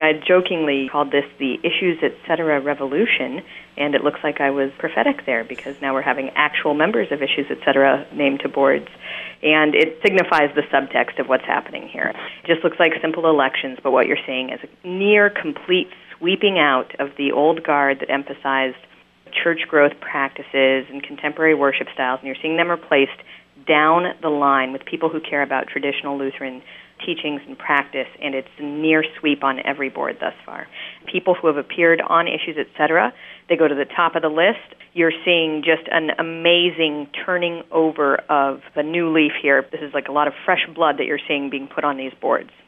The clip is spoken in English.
I jokingly called this the Issues Etc. revolution, and it looks like I was prophetic there because now we're having actual members of Issues Etc. named to boards, and it signifies the subtext of what's happening here. It just looks like simple elections, but what you're seeing is a near complete sweeping out of the old guard that emphasized church growth practices and contemporary worship styles, and you're seeing them replaced down the line with people who care about traditional Lutheran teachings and practice, and it's a near sweep on every board thus far. People who have appeared on Issues Etc., they go to the top of the list. You're seeing just an amazing turning over of a new leaf here. This is like a lot of fresh blood that you're seeing being put on these boards.